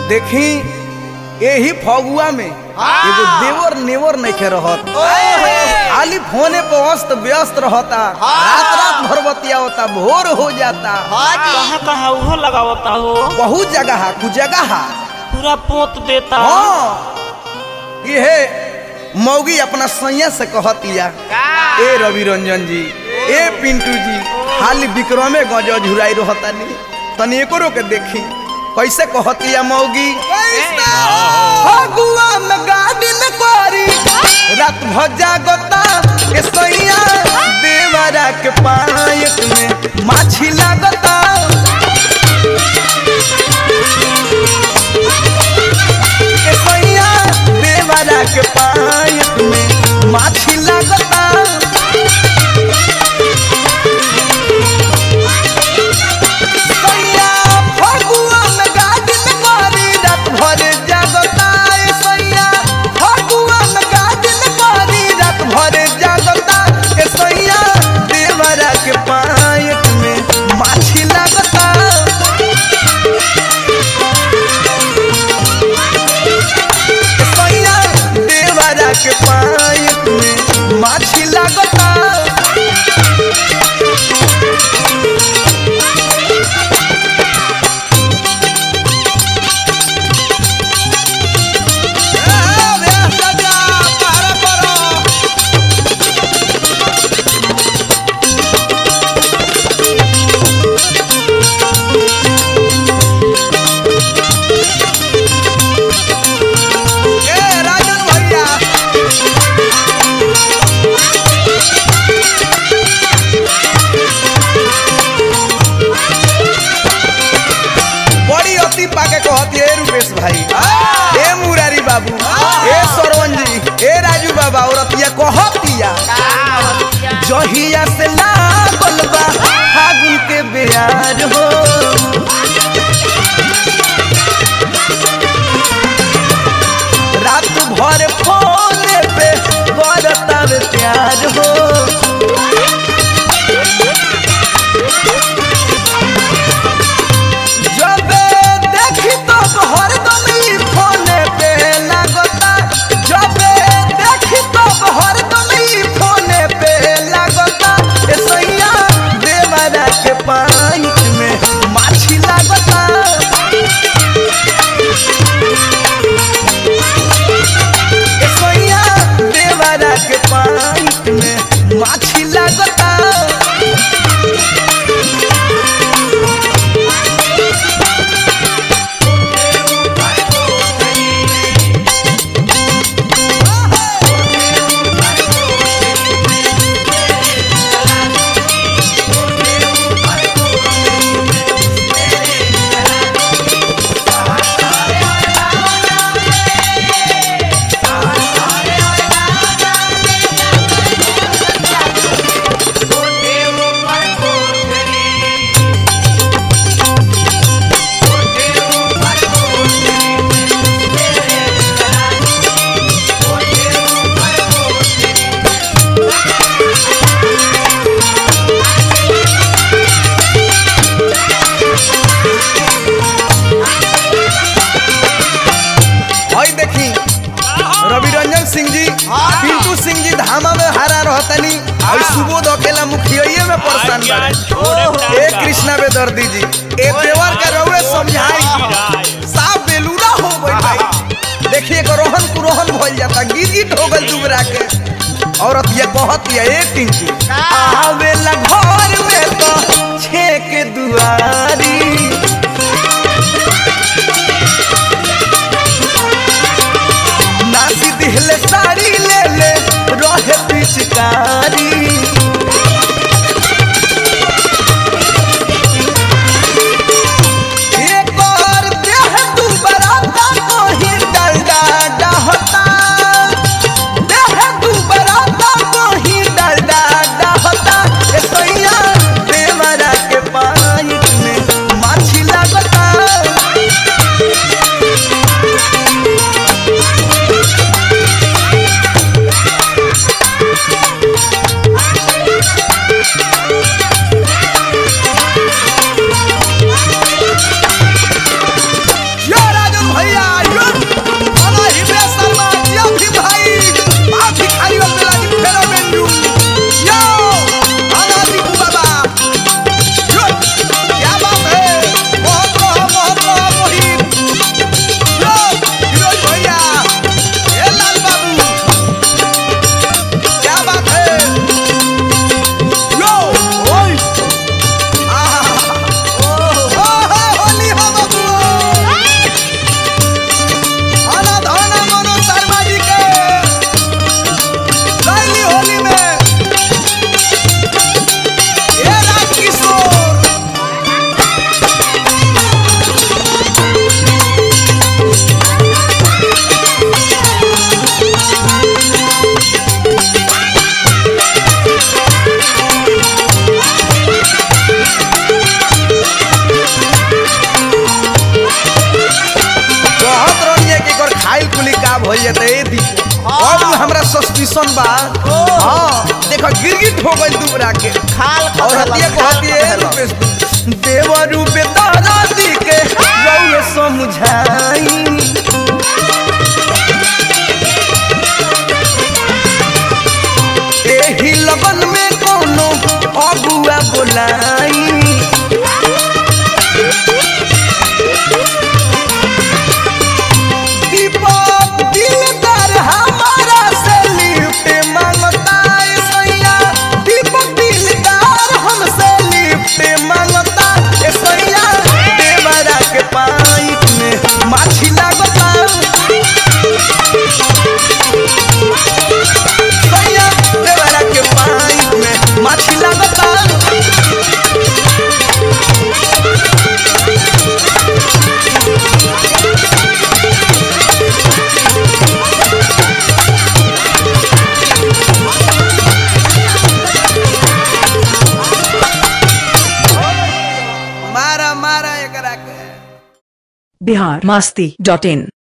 देखी यही फगुआ में एगो देवर नेवर नहीं रहत, खाली फोने पे अस्त व्यस्त रहता, रात रात भर बतिया होता, भोर हो जाता। कहाँ कहाँ उहो लगावता हो, बहुत जगह कुछ जगह पूरा पोत देता। ये मौगी अपना सैया से कहतिया, ए रवि रंजन जी, ए पिंटू जी, खाली विक्रमे गजो झुराई रहता नहीं, तनी एको के देखी कैसे कहतिया मौगी। फगुआ में गाड़ी न करी रात भजा गोता, ए सैया देवरा के पायक में माछी लागता। ए सैया देवरा के पायक में माछी लागता। के पायक में माछी लागता। भाई ए मुरारी बाबू, ए सरवन जी, ए राजू बाबा, औरतिया कहतिया जहिया से लागल बा फागुन के बेयार हो, रात भर फोने पे करता प्यार हो। पाइक में माछी लागता। ए सैया देवरा के पाइक में माछी लागता। रवि रंजन सिंह जी, पिंटू सिंह जी धामा में हारा रहतनी, और सुबोध अकेला मुखिया में परेशान बारे। ए कृष्णा बेदर्दी जी, ए देवर का रउए समझाई, साफ बेलूरा हो गई भाई। देखिए रोहन कुरोहन भइल जाता, गिरगिट हो गल दुबरा के। औरत ये कहतिया, ए टिंकू आवेला घर में तो छेक दुआरी, दिहले साड़ी ले ले रहे पिचकारी। एक और देह तू बराता कोही डलडा डहता, देह तू बराता कोही डलडा डहता। ए सैया देवरा के पाइक में माछी खराब हो जाता है दीपो अब हमरा सस्पिशन बा हां देखो गिरगिट हो गइल दुबरा के खाल और हतिया खाती है रुपेश देवरू बेतारा दी के रउए समझाई एही लगन में कोनो अगुआ बोलाई दीपक दिलदार हमारा से लिफ्ट मांगता है सैया दीपक दिलदार हमसे लिफ्ट मांगता है सैया देवरा के पाइप में माछी लगता सैया देवरा के पाइप में माछी लगता मारा मारा एकरा के biharmasti.in